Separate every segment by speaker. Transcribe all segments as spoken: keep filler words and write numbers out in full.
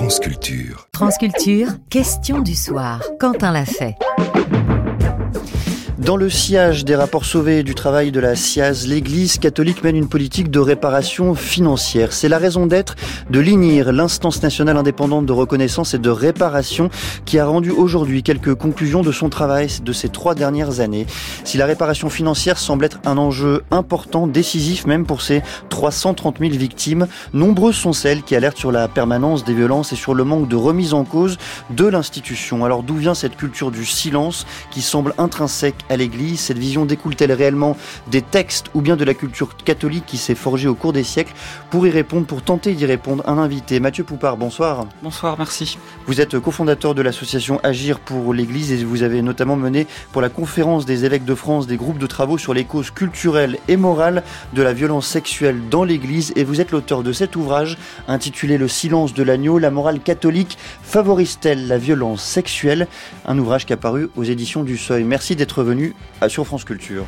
Speaker 1: France Culture.
Speaker 2: France Culture, question du soir. Quentin l'a fait.
Speaker 3: Dans le sillage des rapports sauvés du travail de la C I A Z, l'Église catholique mène une politique de réparation financière. C'est la raison d'être de l'I N I R, l'instance nationale indépendante de reconnaissance et de réparation, qui a rendu aujourd'hui quelques conclusions de son travail de ces trois dernières années. Si la réparation financière semble être un enjeu important, décisif même pour ces trois cent trente mille victimes, nombreuses sont celles qui alertent sur la permanence des violences et sur le manque de remise en cause de l'institution. Alors d'où vient cette culture du silence qui semble intrinsèque à l'Église? Cette vision découle-t-elle réellement des textes ou bien de la culture catholique qui s'est forgée au cours des siècles? Pour y répondre, pour tenter d'y répondre, un invité, Mathieu Poupard, bonsoir.
Speaker 4: Bonsoir, merci.
Speaker 3: Vous êtes cofondateur de l'association Agir pour l'Église et vous avez notamment mené pour la conférence des évêques de France des groupes de travaux sur les causes culturelles et morales de la violence sexuelle dans l'Église, et vous êtes l'auteur de cet ouvrage intitulé Le silence de l'agneau, la morale catholique favorise-t-elle la violence sexuelle? Un ouvrage qui a paru aux éditions du Seuil. Merci d'être venu sur France Culture.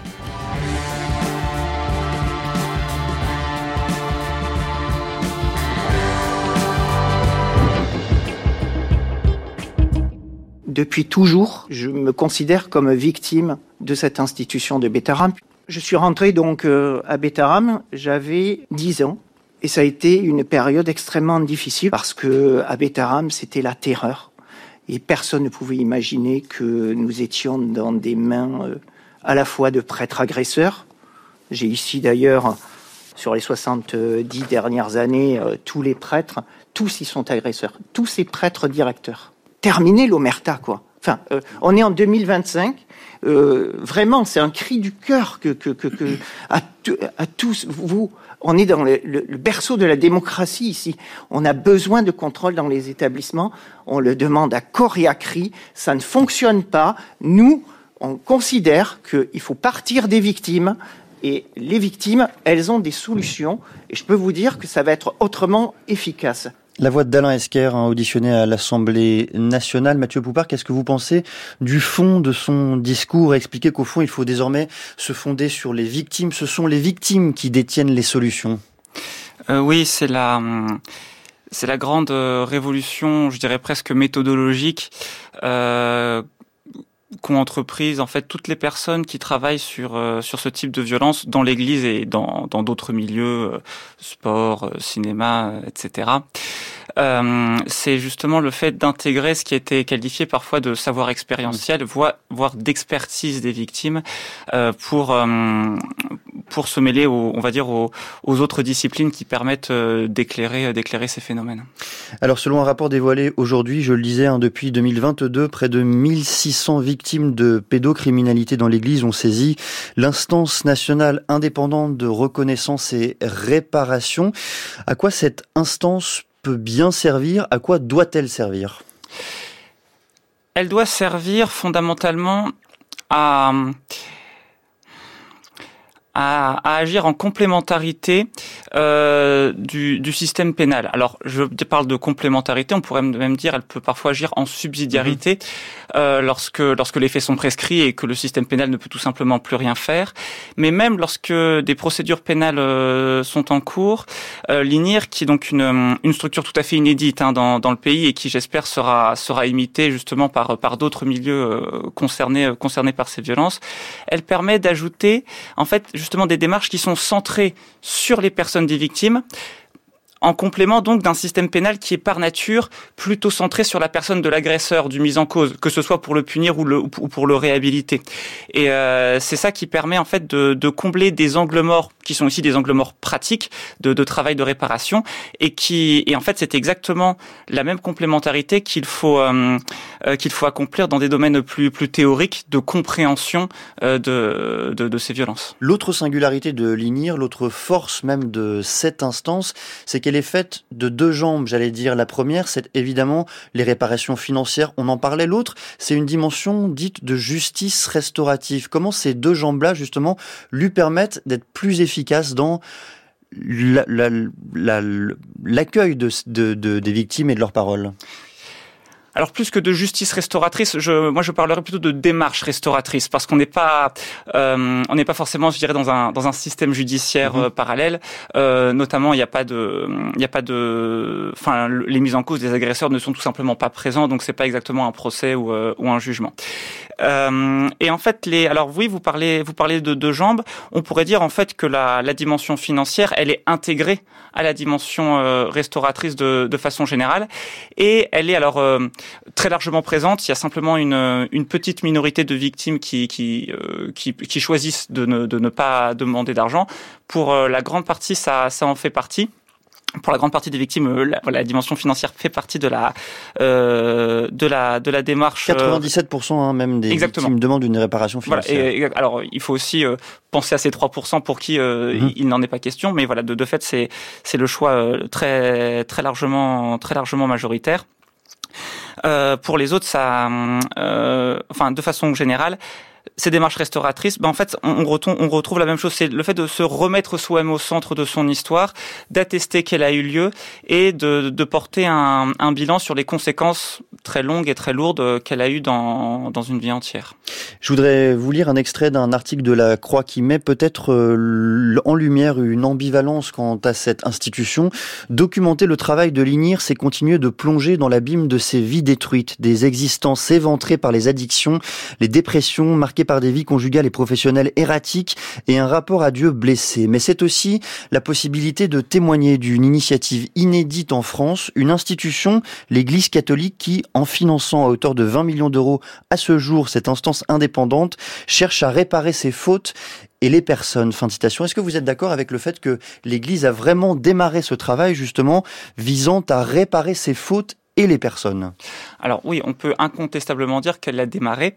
Speaker 5: Depuis toujours, je me considère comme victime de cette institution de Bétharram. Je suis rentré donc à Bétharram, j'avais dix ans. Et ça a été une période extrêmement difficile parce que à Bétharram, c'était la terreur. Et personne ne pouvait imaginer que nous étions dans des mains euh, à la fois de prêtres agresseurs. J'ai ici d'ailleurs, sur les soixante-dix dernières années, euh, tous les prêtres, tous y sont agresseurs. Tous ces prêtres directeurs. Terminez l'omerta, quoi. Enfin, euh, on est en deux mille vingt-cinq. Euh, vraiment, c'est un cri du cœur que, que, que, que à, à tous vous. On est dans le, le, le berceau de la démocratie ici. On a besoin de contrôle dans les établissements. On le demande à corps et à cri. Ça ne fonctionne pas. Nous, on considère qu'il faut partir des victimes. Et les victimes, elles ont des solutions. Et je peux vous dire que ça va être autrement efficace.
Speaker 3: La voix d'Alain Esquer, hein, auditionné à l'Assemblée nationale. Mathieu Poupard, qu'est-ce que vous pensez du fond de son discours? Expliquer qu'au fond, il faut désormais se fonder sur les victimes. Ce sont les victimes qui détiennent les solutions.
Speaker 4: Euh, oui, c'est la, c'est la grande révolution, je dirais presque méthodologique, euh, qu'ont entreprise en fait toutes les personnes qui travaillent sur euh, sur ce type de violence dans l'Église et dans dans d'autres milieux, euh, sport, euh, cinéma, euh, et cetera. Euh, c'est justement le fait d'intégrer ce qui a été qualifié parfois de savoir expérientiel, voire, voire d'expertise des victimes, euh, pour euh, pour se mêler, aux, on va dire, aux, aux autres disciplines qui permettent euh, d'éclairer d'éclairer ces phénomènes.
Speaker 3: Alors, selon un rapport dévoilé aujourd'hui, je le disais, hein, depuis deux mille vingt-deux, près de mille six cents victimes de pédocriminalité dans l'Église ont saisi l'instance nationale indépendante de reconnaissance et réparation. À quoi cette instance peut bien servir? À quoi doit-elle servir?
Speaker 4: Elle doit servir fondamentalement à, à, à agir en complémentarité euh, du, du système pénal. Alors, je parle de complémentarité, on pourrait même dire, elle peut parfois agir en subsidiarité mmh. euh, lorsque lorsque les faits sont prescrits et que le système pénal ne peut tout simplement plus rien faire. Mais même lorsque des procédures pénales euh, sont en cours, euh, l'I N I R, qui est donc une une structure tout à fait inédite hein, dans dans le pays et qui, j'espère, sera sera imitée justement par par d'autres milieux euh, concernés concernés par ces violences, elle permet d'ajouter en fait justement des démarches qui sont centrées sur les personnes des victimes, en complément donc d'un système pénal qui est par nature plutôt centré sur la personne de l'agresseur, du mis en cause, que ce soit pour le punir ou, le, ou pour le réhabiliter. Et euh, c'est ça qui permet en fait de, de combler des angles morts qui sont aussi des angles morts pratiques de, de travail de réparation et qui et en fait c'est exactement la même complémentarité qu'il faut euh, euh, qu'il faut accomplir dans des domaines plus plus théoriques de compréhension euh, de, de de ces violences.
Speaker 3: L'autre singularité de l'I N I R, l'autre force même de cette instance, c'est qu'elle est faite de deux jambes, j'allais dire. La première, c'est évidemment les réparations financières, on en parlait. L'autre, c'est une dimension dite de justice restaurative. Comment ces deux jambes-là, justement, lui permettent d'être plus efficace dans la, la, la, l'accueil de, de, de, des victimes et de leurs paroles?
Speaker 4: Alors plus que de justice restauratrice, je, moi je parlerais plutôt de démarche restauratrice, parce qu'on n'est pas, euh, on n'est pas forcément, je dirais, dans un dans un système judiciaire mmh. euh, parallèle. Euh, notamment, il n'y a pas de, il n'y a pas de, enfin, les mises en cause des agresseurs ne sont tout simplement pas présents, donc c'est pas exactement un procès ou euh, ou un jugement. Euh, et en fait, les, alors oui, vous parlez, vous parlez de deux jambes. On pourrait dire en fait que la, la dimension financière, elle est intégrée à la dimension euh, restauratrice de, de façon générale, et elle est alors euh, très largement présente. Il y a simplement une, une petite minorité de victimes qui, qui, euh, qui, qui choisissent de ne, de ne pas demander d'argent. Pour euh, la grande partie, ça, ça en fait partie. Pour la grande partie des victimes, la, la dimension financière fait partie de la euh, de la de la démarche.
Speaker 3: quatre-vingt-dix-sept pour cent hein, même des Exactement. victimes demandent une réparation financière.
Speaker 4: Voilà, et, et, alors il faut aussi euh, penser à ces trois pour cent pour qui euh, mmh. il, il n'en est pas question, mais voilà, de, de fait c'est c'est le choix euh, très très largement très largement majoritaire. Euh, pour les autres, ça, euh, enfin de façon générale. Ces démarches restauratrices, ben en fait, on, on, retrouve, on retrouve la même chose. C'est le fait de se remettre soi-même au centre de son histoire, d'attester qu'elle a eu lieu et de, de porter un, un bilan sur les conséquences très longues et très lourdes qu'elle a eues dans, dans une vie entière.
Speaker 3: Je voudrais vous lire un extrait d'un article de La Croix qui met peut-être en lumière une ambivalence quant à cette institution. Documenter le travail de l'I N I R, c'est continuer de plonger dans l'abîme de ces vies détruites, des existences éventrées par les addictions, les dépressions, marquées par des vies conjugales et professionnelles erratiques et un rapport à Dieu blessé. Mais c'est aussi la possibilité de témoigner d'une initiative inédite en France, une institution, l'Église catholique, qui, en finançant à hauteur de vingt millions d'euros à ce jour cette instance indépendante, cherche à réparer ses fautes et les personnes. Fin de citation. Est-ce que vous êtes d'accord avec le fait que l'Église a vraiment démarré ce travail, justement, visant à réparer ses fautes et les personnes?
Speaker 4: Alors oui, on peut incontestablement dire qu'elle l'a démarré.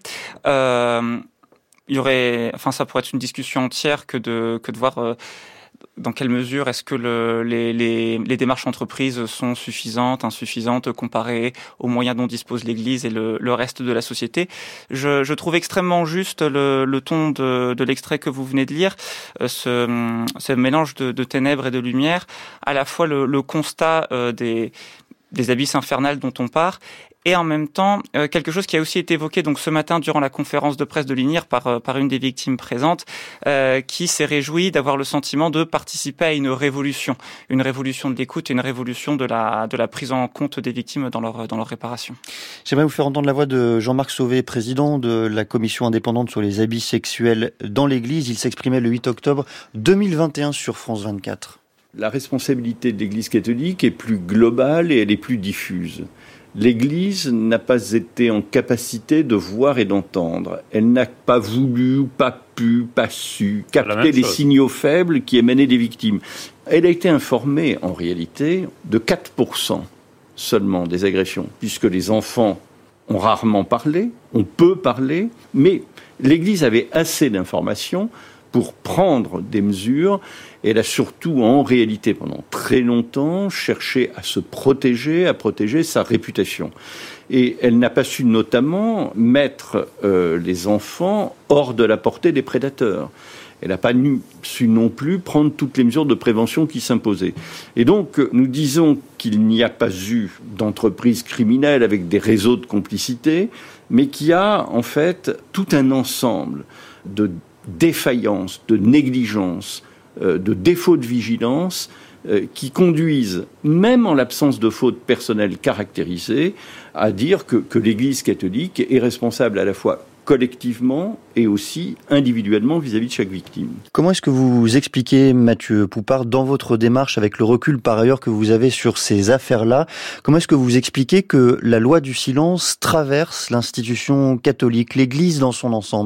Speaker 4: Euh, il y aurait, enfin, ça pourrait être une discussion entière que de que de voir euh, dans quelle mesure est-ce que le, les, les les démarches entreprises sont suffisantes, insuffisantes comparées aux moyens dont dispose l'Église et le, le reste de la société. Je, je trouve extrêmement juste le, le ton de, de l'extrait que vous venez de lire, euh, ce, ce mélange de, de ténèbres et de lumière, à la fois le, le constat euh, des des abysses infernales dont on part, et en même temps euh, quelque chose qui a aussi été évoqué donc ce matin durant la conférence de presse de l'I N I R par euh, par une des victimes présentes, euh, qui s'est réjouie d'avoir le sentiment de participer à une révolution, une révolution de l'écoute et une révolution de la de la prise en compte des victimes dans leur dans leur réparation.
Speaker 3: J'aimerais vous faire entendre la voix de Jean-Marc Sauvé, président de la commission indépendante sur les abus sexuels dans l'Église. Il s'exprimait le huit octobre deux mille vingt et un sur France vingt-quatre.
Speaker 1: La responsabilité de l'Église catholique est plus globale et elle est plus diffuse. L'Église n'a pas été en capacité de voir et d'entendre. Elle n'a pas voulu, pas pu, pas su capter les signaux faibles qui émanaient des victimes. Elle a été informée, en réalité, de quatre pour cent seulement des agressions, puisque les enfants ont rarement parlé, on peut parler, mais l'Église avait assez d'informations pour prendre des mesures. Elle a surtout, en réalité, pendant très longtemps, cherché à se protéger, à protéger sa réputation. Et elle n'a pas su notamment mettre euh, les enfants hors de la portée des prédateurs. Elle n'a pas su non plus prendre toutes les mesures de prévention qui s'imposaient. Et donc, nous disons qu'il n'y a pas eu d'entreprise criminelle avec des réseaux de complicité, mais qu'il y a, en fait, tout un ensemble de défaillances, de négligences, euh, de défauts de vigilance euh, qui conduisent, même en l'absence de fautes personnelles caractérisées, à dire que, que l'Église catholique est responsable à la fois collectivement et aussi individuellement vis-à-vis de chaque victime.
Speaker 3: Comment est-ce que vous expliquez, Mathieu Poupart, dans votre démarche, avec le recul par ailleurs que vous avez sur ces affaires-là, comment est-ce que vous expliquez que la loi du silence traverse l'institution catholique, l'Église dans son ensemble ?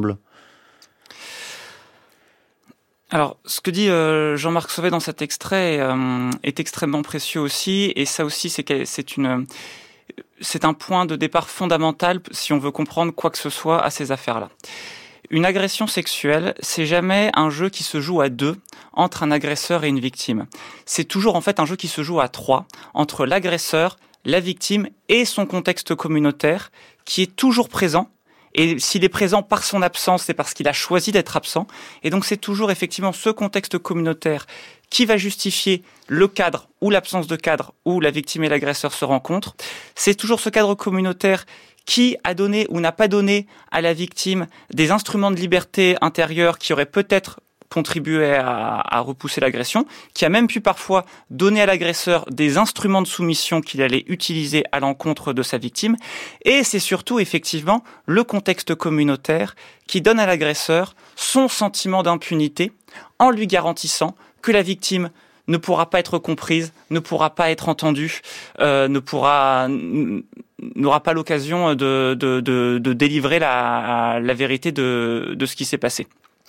Speaker 4: Alors, ce que dit euh, Jean-Marc Sauvé dans cet extrait euh, est extrêmement précieux aussi, et ça aussi, c'est que c'est une, c'est un point de départ fondamental si on veut comprendre quoi que ce soit à ces affaires-là. Une agression sexuelle, c'est jamais un jeu qui se joue à deux entre un agresseur et une victime. C'est toujours en fait un jeu qui se joue à trois entre l'agresseur, la victime et son contexte communautaire, qui est toujours présent Et s'il est présent par son absence, c'est parce qu'il a choisi d'être absent. Et donc c'est toujours effectivement ce contexte communautaire qui va justifier le cadre ou l'absence de cadre où la victime et l'agresseur se rencontrent. C'est toujours ce cadre communautaire qui a donné ou n'a pas donné à la victime des instruments de liberté intérieure qui auraient peut-être contribué à, à repousser l'agression, qui a même pu parfois donner à l'agresseur des instruments de soumission qu'il allait utiliser à l'encontre de sa victime. Et c'est surtout effectivement le contexte communautaire qui donne à l'agresseur son sentiment d'impunité en lui garantissant que la victime ne pourra pas être comprise, ne pourra pas être entendue, euh, ne pourra n'aura pas l'occasion de, de, de, de délivrer la, la vérité de, de ce qui s'est passé.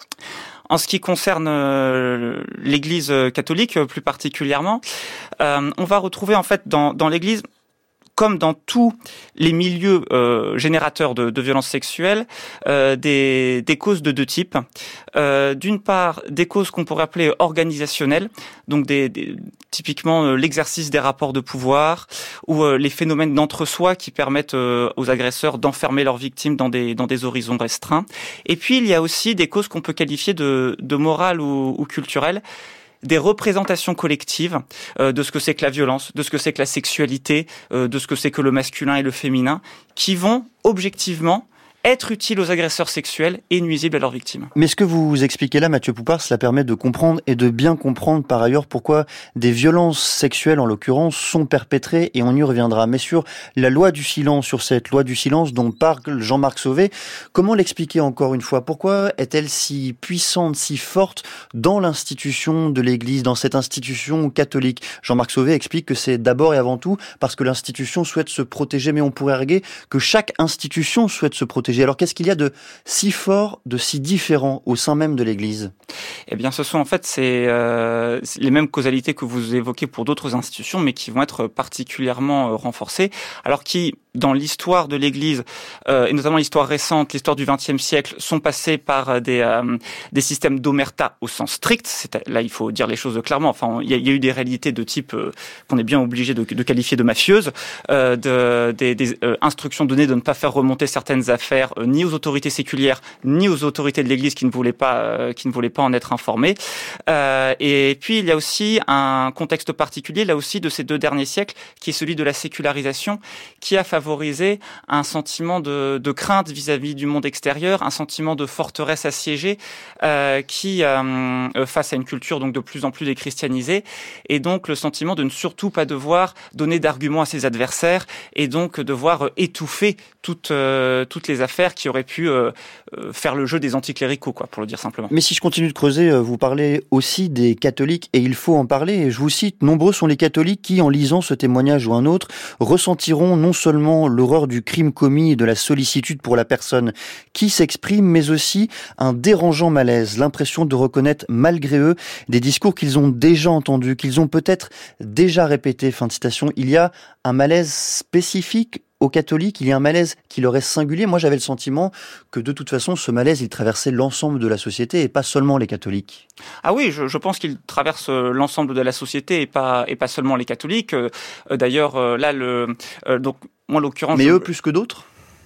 Speaker 4: En ce qui concerne euh, l'Église catholique plus particulièrement, euh, on va retrouver en fait dans, dans l'Église, comme dans tous les milieux euh, générateurs de, de violences sexuelles, euh, des, des causes de deux types. Euh, d'une part, des causes qu'on pourrait appeler organisationnelles, donc des, des, typiquement euh, l'exercice des rapports de pouvoir ou euh, les phénomènes d'entre-soi qui permettent euh, aux agresseurs d'enfermer leurs victimes dans des, dans des horizons restreints. Et puis, il y a aussi des causes qu'on peut qualifier de, de morales ou, ou culturelles, des représentations collectives euh, de ce que c'est que la violence, de ce que c'est que la sexualité, euh, de ce que c'est que le masculin et le féminin, qui vont objectivement être utiles aux agresseurs sexuels et nuisibles à leurs victimes.
Speaker 3: Mais ce que vous expliquez là, Mathieu Poupart, cela permet de comprendre et de bien comprendre par ailleurs pourquoi des violences sexuelles, en l'occurrence, sont perpétrées, et on y reviendra. Mais sur la loi du silence, sur cette loi du silence dont parle Jean-Marc Sauvé, comment l'expliquer encore une fois? Pourquoi est-elle si puissante, si forte dans l'institution de l'Église, dans cette institution catholique? Jean-Marc Sauvé explique que c'est d'abord et avant tout parce que l'institution souhaite se protéger, mais on pourrait arguer que chaque institution souhaite se protéger. Alors qu'est-ce qu'il y a de si fort, de si différent au sein même de l'Église?
Speaker 4: Eh bien, ce sont en fait c'est, euh, les mêmes causalités que vous évoquez pour d'autres institutions, mais qui vont être particulièrement euh, renforcées, alors qui, dans l'histoire de l'Église, euh, et notamment l'histoire récente, l'histoire du vingtième siècle, sont passées par des, euh, des systèmes d'omerta au sens strict. C'est, là, il faut dire les choses clairement. Enfin, il y a, il y a eu des réalités de type euh, qu'on est bien obligé de, de qualifier de mafieuses, euh, de, des, des euh, instructions données de ne pas faire remonter certaines affaires euh, ni aux autorités séculières, ni aux autorités de l'Église qui ne voulaient pas, euh, qui ne voulaient pas en être informées. Euh, et puis, il y a aussi un contexte particulier, là aussi, de ces deux derniers siècles, qui est celui de la sécularisation, qui a favorisé favoriser un sentiment de, de crainte vis-à-vis du monde extérieur, un sentiment de forteresse assiégée euh, qui, euh, face à une culture donc de plus en plus déchristianisée, et donc le sentiment de ne surtout pas devoir donner d'arguments à ses adversaires et donc devoir étouffer toutes, euh, toutes les affaires qui auraient pu euh, faire le jeu des anticléricaux, quoi, pour le dire simplement.
Speaker 3: Mais si je continue de creuser, vous parlez aussi des catholiques, et il faut en parler, et je vous cite, nombreux sont les catholiques qui, en lisant ce témoignage ou un autre, ressentiront non seulement l'horreur du crime commis et de la sollicitude pour la personne qui s'exprime, mais aussi un dérangeant malaise, l'impression de reconnaître malgré eux des discours qu'ils ont déjà entendus, qu'ils ont peut-être déjà répétés. Fin de citation. Il y a un malaise spécifique aux catholiques, il y a un malaise qui leur est singulier. Moi, j'avais le sentiment que de toute façon, ce malaise, il traversait l'ensemble de la société et pas seulement les catholiques.
Speaker 4: Ah oui, je, je pense qu'il traverse l'ensemble de la société et pas et pas seulement les catholiques. Euh, d'ailleurs, euh, là, le euh, donc moi, en l'occurrence,
Speaker 3: mais eux
Speaker 4: je...
Speaker 3: plus que d'autres.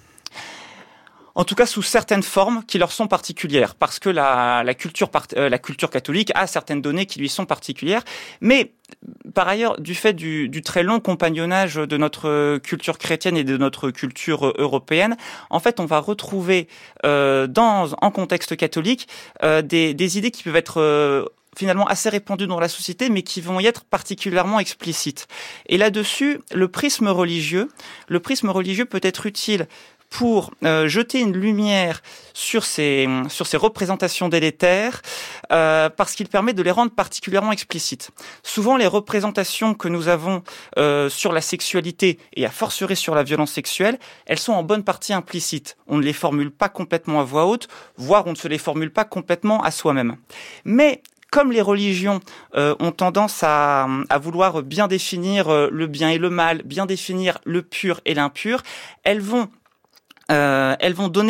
Speaker 4: En tout cas, sous certaines formes qui leur sont particulières, parce que la, la culture part, euh, la culture catholique a certaines données qui lui sont particulières. Mais par ailleurs, du fait du, du très long compagnonnage de notre culture chrétienne et de notre culture européenne, en fait, on va retrouver euh, dans en contexte catholique euh, des, des idées qui peuvent être euh, finalement assez répandues dans la société, mais qui vont y être particulièrement explicites. Et là-dessus, le prisme religieux, le prisme religieux peut être utile pour euh, jeter une lumière sur ces sur ces représentations délétères, euh, parce qu'il permet de les rendre particulièrement explicites. Souvent, les représentations que nous avons euh, sur la sexualité et a fortiori sur la violence sexuelle, elles sont en bonne partie implicites. On ne les formule pas complètement à voix haute, voire on ne se les formule pas complètement à soi-même. Mais comme les religions euh, ont tendance à, à vouloir bien définir euh, le bien et le mal, bien définir le pur et l'impur, elles vont Euh, elles vont donner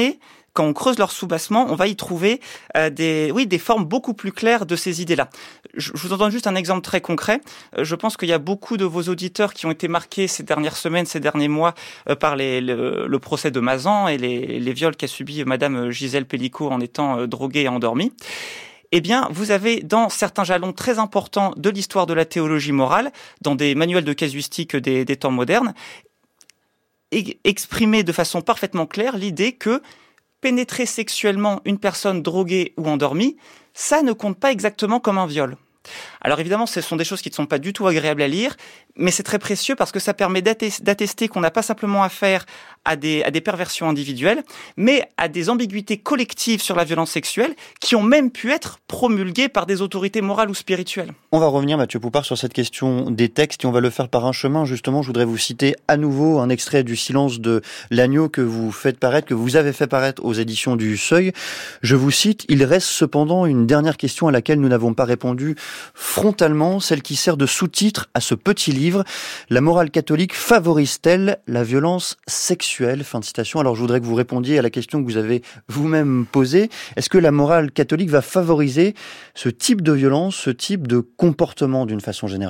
Speaker 4: quand on creuse leur soubassement, on va y trouver euh, des, oui, des formes beaucoup plus claires de ces idées-là. Je, je vous en donne juste un exemple très concret. Euh, je pense qu'il y a beaucoup de vos auditeurs qui ont été marqués ces dernières semaines, ces derniers mois, euh, par les, le, le procès de Mazan et les, les viols qu'a subi Madame Gisèle Pellicot en étant euh, droguée et endormie. Eh bien, vous avez dans certains jalons très importants de l'histoire de la théologie morale, dans des manuels de casuistique des, des temps modernes, exprimer de façon parfaitement claire l'idée que pénétrer sexuellement une personne droguée ou endormie, ça ne compte pas exactement comme un viol. Alors évidemment, ce sont des choses qui ne sont pas du tout agréables à lire, mais c'est très précieux parce que ça permet d'attester qu'on n'a pas simplement affaire à des, à des perversions individuelles, mais à des ambiguïtés collectives sur la violence sexuelle qui ont même pu être promulguées par des autorités morales ou spirituelles.
Speaker 3: On va revenir, Mathieu Poupart, sur cette question des textes et on va le faire par un chemin. Justement, je voudrais vous citer à nouveau un extrait du Silence de l'agneau que vous faites paraître, que vous avez fait paraître aux éditions du Seuil. Je vous cite, « Il reste cependant une dernière question à laquelle nous n'avons pas répondu frontalement, celle qui sert de sous-titre à ce petit livre. La morale catholique favorise-t-elle la violence sexuelle ?» Fin de citation. Alors je voudrais que vous répondiez à la question que vous avez vous-même posée. Est-ce que la morale catholique va favoriser ce type de violence, ce type de comportement d'une façon générale ?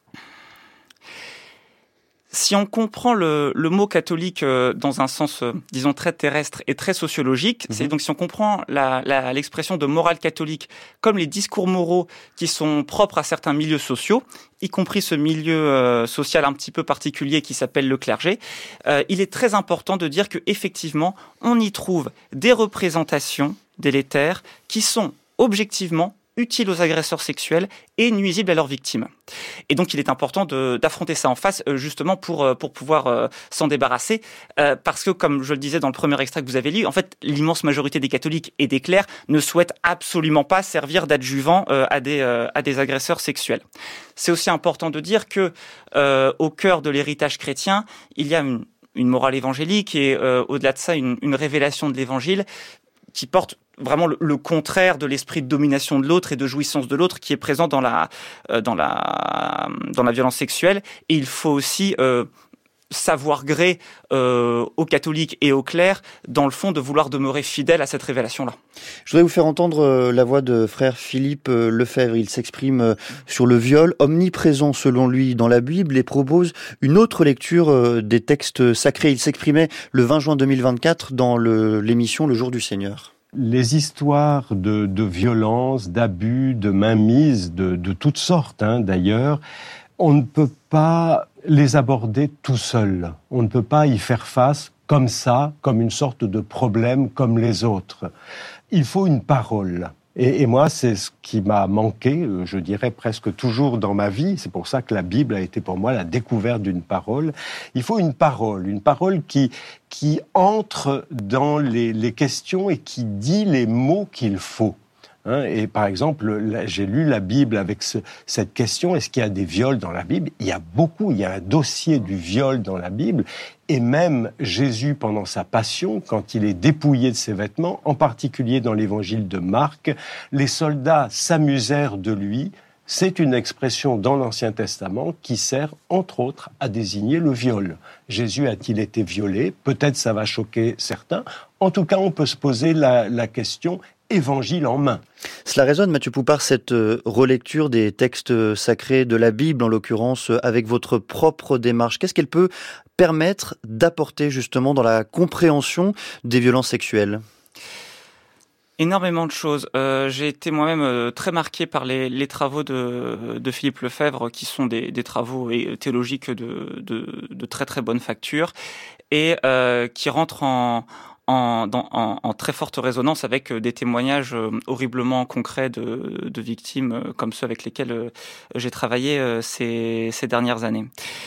Speaker 4: Si on comprend le, le mot catholique euh, dans un sens, euh, disons, très terrestre et très sociologique, mmh. c'est donc si on comprend la, la, l'expression de morale catholique comme les discours moraux qui sont propres à certains milieux sociaux, y compris ce milieu euh, social un petit peu particulier qui s'appelle le clergé, euh, il est très important de dire que effectivement, on y trouve des représentations délétères qui sont objectivement utiles aux agresseurs sexuels et nuisibles à leurs victimes. Et donc, il est important de, d'affronter ça en face, euh, justement, pour, euh, pour pouvoir euh, s'en débarrasser. Euh, parce que, comme je le disais dans le premier extrait que vous avez lu, en fait, l'immense majorité des catholiques et des clercs ne souhaitent absolument pas servir d'adjuvant euh, à, des, euh, à des agresseurs sexuels. C'est aussi important de dire que, euh, au cœur de l'héritage chrétien, il y a une, une morale évangélique et, euh, au-delà de ça, une, une révélation de l'évangile qui porte vraiment le, le contraire de l'esprit de domination de l'autre et de jouissance de l'autre qui est présent dans la euh, dans la dans la violence sexuelle. Et il faut aussi euh, savoir gré euh, aux catholiques et aux clercs dans le fond de vouloir demeurer fidèles à cette révélation-là.
Speaker 3: Je voudrais vous faire entendre la voix de frère Philippe Lefebvre. Il s'exprime sur le viol omniprésent selon lui dans la Bible et propose une autre lecture des textes sacrés. Il s'exprimait le vingt juin deux mille vingt-quatre dans le, l'émission Le Jour du Seigneur.
Speaker 6: Les histoires de, de violence, d'abus, de mainmise, de, de toutes sortes hein, d'ailleurs, on ne peut pas les aborder tout seul. On ne peut pas y faire face comme ça, comme une sorte de problème comme les autres. Il faut une parole. Et, et moi, c'est ce qui m'a manqué, je dirais presque toujours dans ma vie. C'est pour ça que la Bible a été pour moi la découverte d'une parole. Il faut une parole, une parole qui, qui entre dans les, les questions et qui dit les mots qu'il faut. Hein, et par exemple, là, j'ai lu la Bible avec ce, cette question, est-ce qu'il y a des viols dans la Bible ? Il y a beaucoup, il y a un dossier du viol dans la Bible. Et même Jésus, pendant sa passion, quand il est dépouillé de ses vêtements, en particulier dans l'évangile de Marc, les soldats s'amusèrent de lui. C'est une expression dans l'Ancien Testament qui sert, entre autres, à désigner le viol. Jésus a-t-il été violé ? Peut-être ça va choquer certains. En tout cas, on peut se poser la, la question évangile en main.
Speaker 3: Cela résonne, Mathieu Poupart, cette relecture des textes sacrés de la Bible, en l'occurrence, avec votre propre démarche. Qu'est-ce qu'elle peut permettre d'apporter justement dans la compréhension des violences sexuelles ?
Speaker 4: Énormément de choses. Euh, j'ai été moi-même euh, très marqué par les, les travaux de, de Philippe Lefebvre, qui sont des, des travaux théologiques de, de, de très très bonne facture et euh, qui rentrent en En, dans, en, en très forte résonance avec des témoignages horriblement concrets de, de victimes comme ceux avec lesquels j'ai travaillé ces, ces dernières années.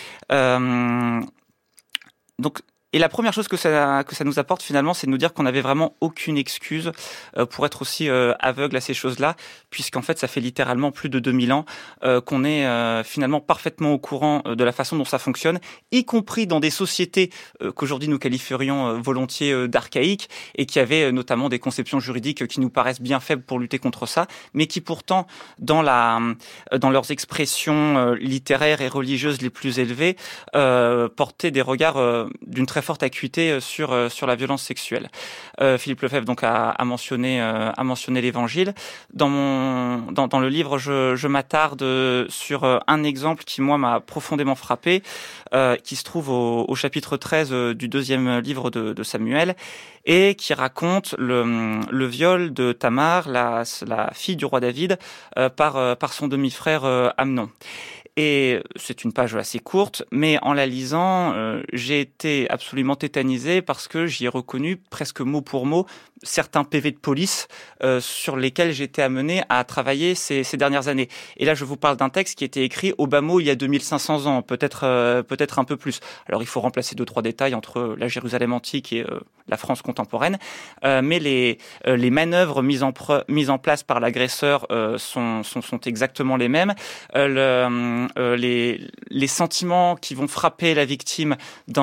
Speaker 4: Euh, donc, et la première chose que ça, que ça nous apporte finalement, c'est de nous dire qu'on n'avait vraiment aucune excuse euh, pour être aussi euh, aveugle à ces choses-là, puisqu'en fait, ça fait littéralement plus de deux mille ans euh, qu'on est euh, finalement parfaitement au courant de la façon dont ça fonctionne, y compris dans des sociétés euh, qu'aujourd'hui nous qualifierions euh, volontiers euh, d'archaïques, et qui avaient euh, notamment des conceptions juridiques qui nous paraissent bien faibles pour lutter contre ça, mais qui pourtant, dans, la, euh, dans leurs expressions euh, littéraires et religieuses les plus élevées, euh, portaient des regards euh, d'une très très forte acuité sur sur la violence sexuelle. Euh, Philippe Lefebvre donc a, a mentionné euh, a mentionné l'Évangile. Dans mon dans, dans le livre, je, je m'attarde sur un exemple qui moi m'a profondément frappé, euh, qui se trouve au, au chapitre treize du deuxième livre de, de Samuel, et qui raconte le, le viol de Tamar, la, la fille du roi David, euh, par euh, par son demi-frère euh, Amnon. Et c'est une page assez courte, mais en la lisant, euh, j'ai été absolument tétanisé parce que j'y ai reconnu presque mot pour mot certains P V de police euh, sur lesquels j'étais amené à travailler ces, ces dernières années. Et là, je vous parle d'un texte qui a été écrit au bas mot il y a deux mille cinq cents ans, peut-être euh, peut-être un peu plus. Alors, il faut remplacer deux trois détails entre la Jérusalem antique et euh, la France contemporaine, euh, mais les euh, les manœuvres mises en pre- mises en place par l'agresseur euh, sont, sont sont exactement les mêmes. Euh, le, euh, les les sentiments qui vont frapper la victime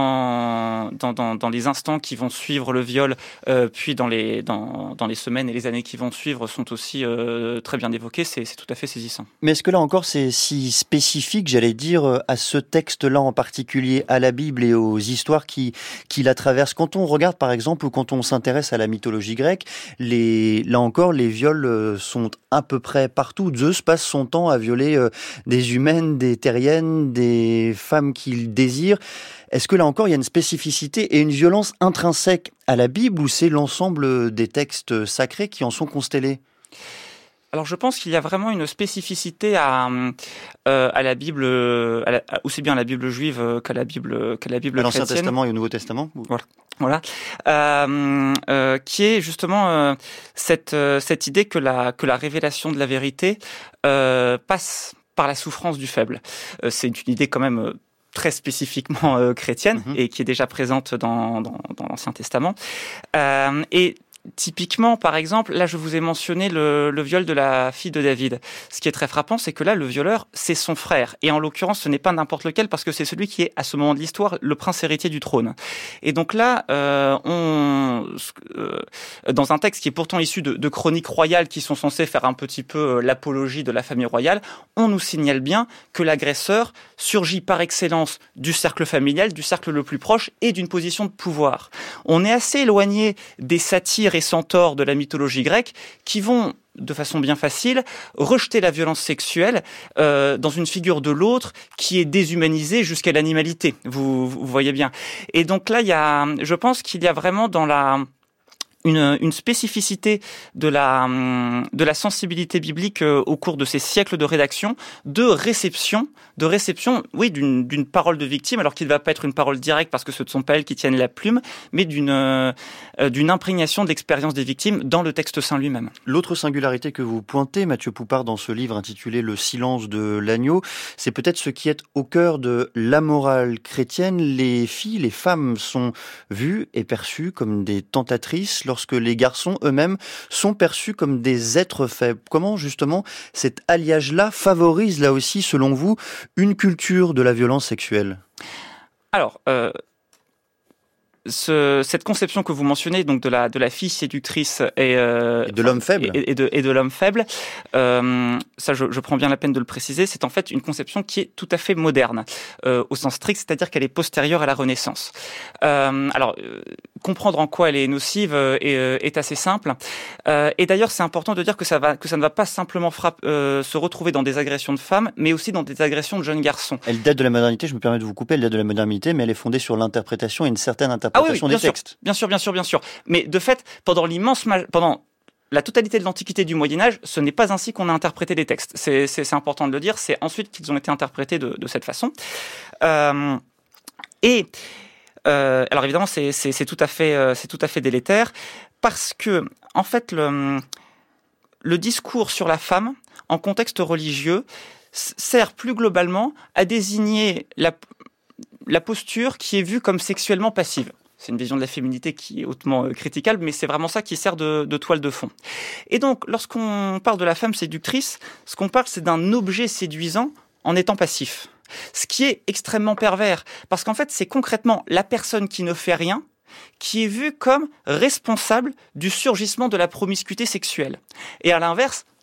Speaker 4: dans dans dans, dans les instants qui vont suivre le viol, euh, puis dans les Dans, dans les semaines et les années qui vont suivre sont aussi euh, très bien évoqués, c'est, c'est tout à fait saisissant.
Speaker 3: Mais est-ce que là encore c'est si spécifique, j'allais dire, à ce texte-là en particulier, à la Bible et aux histoires qui, qui la traversent? Quand on regarde par exemple, ou quand on s'intéresse à la mythologie grecque, les, là encore les viols sont à peu près partout. Zeus passe son temps à violer des humaines, des terriennes, des femmes qu'il désire. Est-ce que là encore, il y a une spécificité et une violence intrinsèque à la Bible, ou c'est l'ensemble des textes sacrés qui en sont constellés?
Speaker 4: Alors je pense qu'il y a vraiment une spécificité à euh, à la Bible, à la, aussi bien à la Bible juive qu'à la Bible qu'à la Bible
Speaker 3: à l'Ancien
Speaker 4: chrétienne.
Speaker 3: Testament et au Nouveau Testament.
Speaker 4: Voilà, voilà, euh, euh, qui est justement euh, cette euh, cette idée que la que la révélation de la vérité euh, passe par la souffrance du faible. Euh, c'est une idée quand même Euh, très spécifiquement euh, chrétienne, mmh. et qui est déjà présente dans, dans, dans l'Ancien Testament. Euh, et typiquement, par exemple, là, je vous ai mentionné le, le viol de la fille de David. Ce qui est très frappant, c'est que là, le violeur, c'est son frère. Et en l'occurrence, ce n'est pas n'importe lequel, parce que c'est celui qui est, à ce moment de l'histoire, le prince héritier du trône. Et donc là, euh, on, euh, dans un texte qui est pourtant issu de, de chroniques royales qui sont censées faire un petit peu l'apologie de la famille royale, on nous signale bien que l'agresseur surgit par excellence du cercle familial, du cercle le plus proche, et d'une position de pouvoir. On est assez éloigné des satires et centaures de la mythologie grecque qui vont, de façon bien facile, rejeter la violence sexuelle euh, dans une figure de l'autre qui est déshumanisée jusqu'à l'animalité. Vous, vous voyez bien. Et donc là, il y a, je pense qu'il y a vraiment dans la Une, une spécificité de la, de la sensibilité biblique euh, au cours de ces siècles de rédaction, de réception, de réception, oui, d'une, d'une parole de victime, alors qu'il ne va pas être une parole directe parce que ce ne sont pas elles qui tiennent la plume, mais d'une, euh, d'une imprégnation de l'expérience des victimes dans le texte saint lui-même.
Speaker 3: L'autre singularité que vous pointez, Mathieu Poupart, dans ce livre intitulé Le silence de l'agneau, c'est peut-être ce qui est au cœur de la morale chrétienne. Les filles, les femmes sont vues et perçues comme des tentatrices, lorsque les garçons eux-mêmes sont perçus comme des êtres faibles. Comment justement cet alliage-là favorise là aussi, selon vous, une culture de la violence sexuelle?
Speaker 4: Alors, euh, ce, cette conception que vous mentionnez, donc de la de la fille séductrice et, euh,
Speaker 3: et de l'homme faible,
Speaker 4: et, et de et de l'homme faible, euh, ça je, je prends bien la peine de le préciser, c'est en fait une conception qui est tout à fait moderne euh, au sens strict, c'est-à-dire qu'elle est postérieure à la Renaissance. Euh, alors euh, comprendre en quoi elle est nocive euh, est, euh, est assez simple, euh, et d'ailleurs c'est important de dire que ça va que ça ne va pas simplement frappe, euh, se retrouver dans des agressions de femmes, mais aussi dans des agressions de jeunes garçons.
Speaker 3: Elle date de la modernité, je me permets de vous couper, elle date de la modernité, mais elle est fondée sur l'interprétation et une certaine interprétation. Ah oui, oui, des
Speaker 4: sûr,
Speaker 3: textes.
Speaker 4: Bien sûr, bien sûr, bien sûr. Mais de fait, pendant l'immense, pendant la totalité de l'Antiquité et du Moyen-Âge, ce n'est pas ainsi qu'on a interprété les textes. C'est, c'est, c'est important de le dire. C'est ensuite qu'ils ont été interprétés de, de cette façon. Euh, et euh, alors évidemment, c'est, c'est, c'est tout à fait, euh, c'est tout à fait délétère parce que en fait, le, le discours sur la femme en contexte religieux sert plus globalement à désigner la la posture qui est vue comme sexuellement passive. C'est une vision de la féminité qui est hautement euh, critiquable, mais c'est vraiment ça qui sert de, de toile de fond. Et donc, lorsqu'on parle de la femme séductrice, ce qu'on parle, c'est d'un objet séduisant en étant passif. Ce qui est extrêmement pervers, parce qu'en fait, c'est concrètement la personne qui ne fait rien qui est vue comme responsable du surgissement de la promiscuité sexuelle. Et à l'inverse,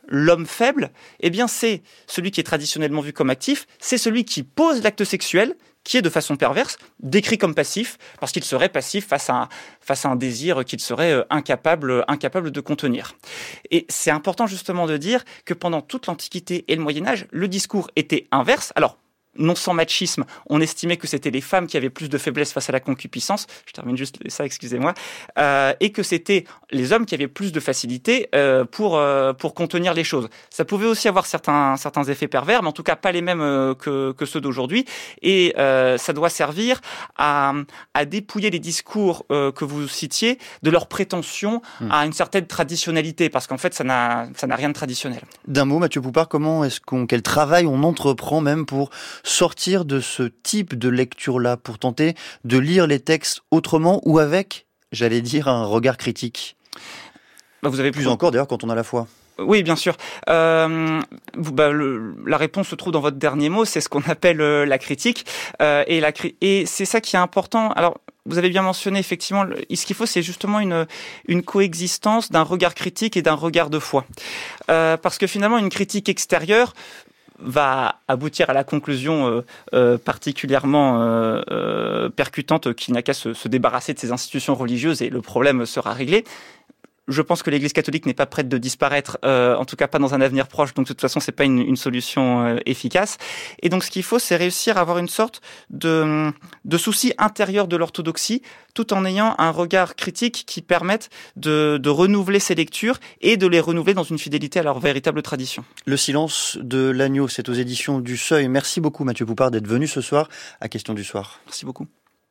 Speaker 4: l'homme faible, eh bien c'est celui qui est traditionnellement vu comme actif, c'est celui qui pose l'acte sexuel, qui est de façon perverse décrit comme passif, parce qu'il serait passif face à un, face à un désir qu'il serait incapable, incapable de contenir. Et c'est important justement de dire que pendant toute l'Antiquité et le Moyen-Âge, le discours était inverse. Alors, non sans machisme, on estimait que c'était les femmes qui avaient plus de faiblesse face à la concupiscence, je termine juste ça, excusez-moi, euh, et que c'était les hommes qui avaient plus de facilité euh, pour, euh, pour contenir les choses. Ça pouvait aussi avoir certains, certains effets pervers, mais en tout cas pas les mêmes euh, que, que ceux d'aujourd'hui, et euh, ça doit servir à, à dépouiller les discours euh, que vous citiez de leur prétention mmh. à une certaine traditionnalité, parce qu'en fait ça n'a, ça n'a rien de traditionnel.
Speaker 3: D'un mot, Mathieu Poupart, comment est-ce qu'on, quel travail on entreprend même pour sortir de ce type de lecture-là, pour tenter de lire les textes autrement ou avec, j'allais dire, un regard critique?
Speaker 4: Bah vous avez
Speaker 3: plus encore d'ailleurs quand on a la foi.
Speaker 4: Oui, bien sûr. Euh, bah, le, la réponse se trouve dans votre dernier mot, c'est ce qu'on appelle euh, la critique. Euh, et, la, et c'est ça qui est important. Alors, vous avez bien mentionné, effectivement, le, ce qu'il faut, c'est justement une, une coexistence d'un regard critique et d'un regard de foi. Euh, parce que finalement, une critique extérieure va aboutir à la conclusion euh, euh, particulièrement euh, euh, percutante qu'il n'a qu'à se, se débarrasser de ces institutions religieuses et le problème sera réglé. Je pense que l'Église catholique n'est pas prête de disparaître, euh, en tout cas pas dans un avenir proche, donc de toute façon c'est pas une, une solution euh, efficace. Et donc ce qu'il faut, c'est réussir à avoir une sorte de, de souci intérieur de l'orthodoxie, tout en ayant un regard critique qui permette de, de renouveler ces lectures et de les renouveler dans une fidélité à leur véritable tradition.
Speaker 3: Le silence de l'agneau, c'est aux éditions du Seuil. Merci beaucoup Mathieu Poupart d'être venu ce soir à Question du Soir.
Speaker 4: Merci beaucoup.